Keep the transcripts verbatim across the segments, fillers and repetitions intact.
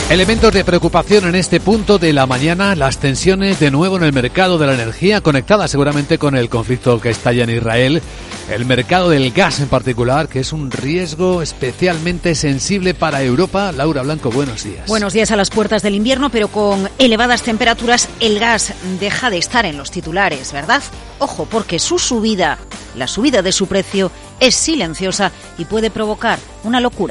Elementos de preocupación en este punto de la mañana, las tensiones de nuevo en el mercado de la energía, conectadas seguramente con el conflicto que estalla en Israel, el mercado del gas en particular, que es un riesgo especialmente sensible para Europa. Laura Blanco, buenos días. Buenos días. A las puertas del invierno, pero con elevadas temperaturas, el gas deja de estar en los titulares, ¿verdad? Ojo, porque su subida, la subida de su precio, es silenciosa y puede provocar una locura.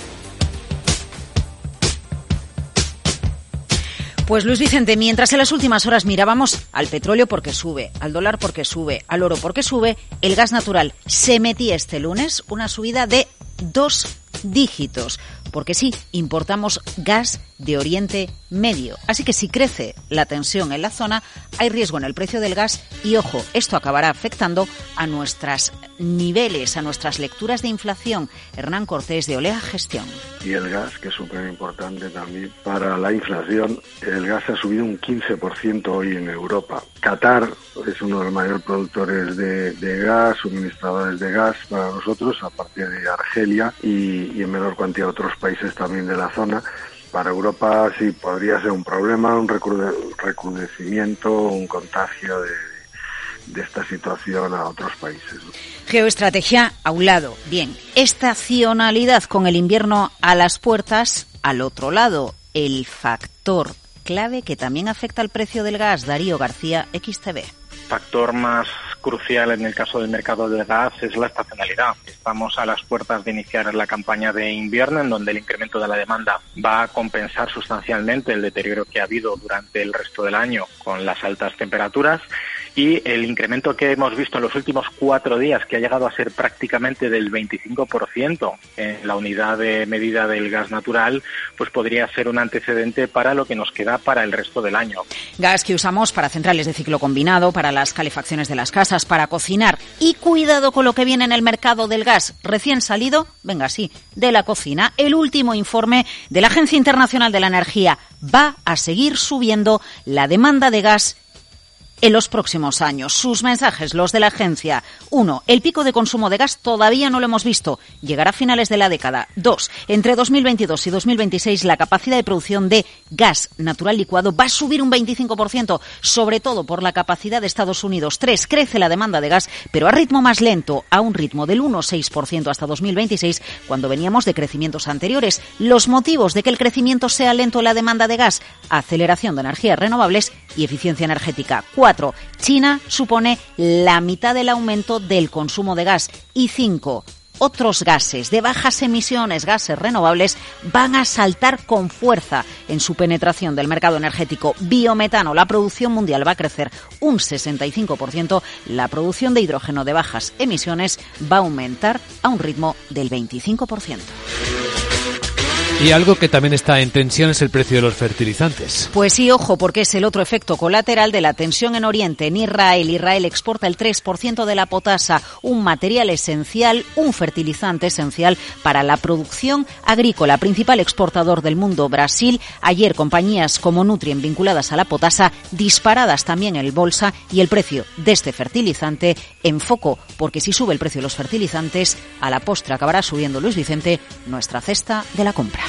Pues Luis Vicente, mientras en las últimas horas mirábamos al petróleo porque sube, al dólar porque sube, al oro porque sube, el gas natural se metía este lunes una subida de dos dígitos. Porque sí, importamos gas de Oriente Medio. Así que si crece la tensión en la zona, hay riesgo en el precio del gas y, ojo, esto acabará afectando a nuestros niveles, a nuestras lecturas de inflación. Hernán Cortés, de Olea Gestión. Y el gas, que es súper importante también para la inflación, el gas ha subido un quince por ciento hoy en Europa. Qatar es uno de los mayores productores de, de gas, suministradores de gas para nosotros, aparte de Argelia y, y en menor cantidad otros países también de la zona. Para Europa sí podría ser un problema, un recrude, recrudecimiento, un contagio de, de esta situación a otros países. Geoestrategia a un lado. Bien, estacionalidad con el invierno a las puertas. Al otro lado, el factor clave que también afecta al precio del gas. Darío García, X T V. Factor más crucial en el caso del mercado del gas es la estacionalidad. Estamos a las puertas de iniciar la campaña de invierno, en donde el incremento de la demanda va a compensar sustancialmente el deterioro que ha habido durante el resto del año con las altas temperaturas. Y el incremento que hemos visto en los últimos cuatro días, que ha llegado a ser prácticamente del veinticinco por ciento en la unidad de medida del gas natural, pues podría ser un antecedente para lo que nos queda para el resto del año. Gas que usamos para centrales de ciclo combinado, para las calefacciones de las casas, para cocinar. Y cuidado con lo que viene en el mercado del gas recién salido, venga sí, de la cocina. El último informe de la Agencia Internacional de la Energía: va a seguir subiendo la demanda de gas en los próximos años. Sus mensajes, los de la agencia. Uno, el pico de consumo de gas todavía no lo hemos visto. Llegará a finales de la década. Dos, entre dos mil veintidós y dos mil veintiséis la capacidad de producción de gas natural licuado va a subir un veinticinco por ciento, sobre todo por la capacidad de Estados Unidos. Tres, crece la demanda de gas, pero a ritmo más lento, a un ritmo del uno coma seis por ciento hasta dos mil veintiséis, cuando veníamos de crecimientos anteriores. Los motivos de que el crecimiento sea lento en la demanda de gas: aceleración de energías renovables y eficiencia energética. Cuatro, China supone la mitad del aumento del consumo de gas. Y cinco, otros gases de bajas emisiones, gases renovables, van a saltar con fuerza en su penetración del mercado energético. Biometano, la producción mundial va a crecer un sesenta y cinco por ciento, la producción de hidrógeno de bajas emisiones va a aumentar a un ritmo del veinticinco por ciento. Y algo que también está en tensión es el precio de los fertilizantes. Pues sí, ojo, porque es el otro efecto colateral de la tensión en Oriente. En Israel, Israel exporta el tres por ciento de la potasa, un material esencial, un fertilizante esencial para la producción agrícola. Principal exportador del mundo, Brasil. Ayer, compañías como Nutrien vinculadas a la potasa, disparadas también en el bolsa, y el precio de este fertilizante en foco, porque si sube el precio de los fertilizantes, a la postre acabará subiendo, Luis Vicente, nuestra cesta de la compra.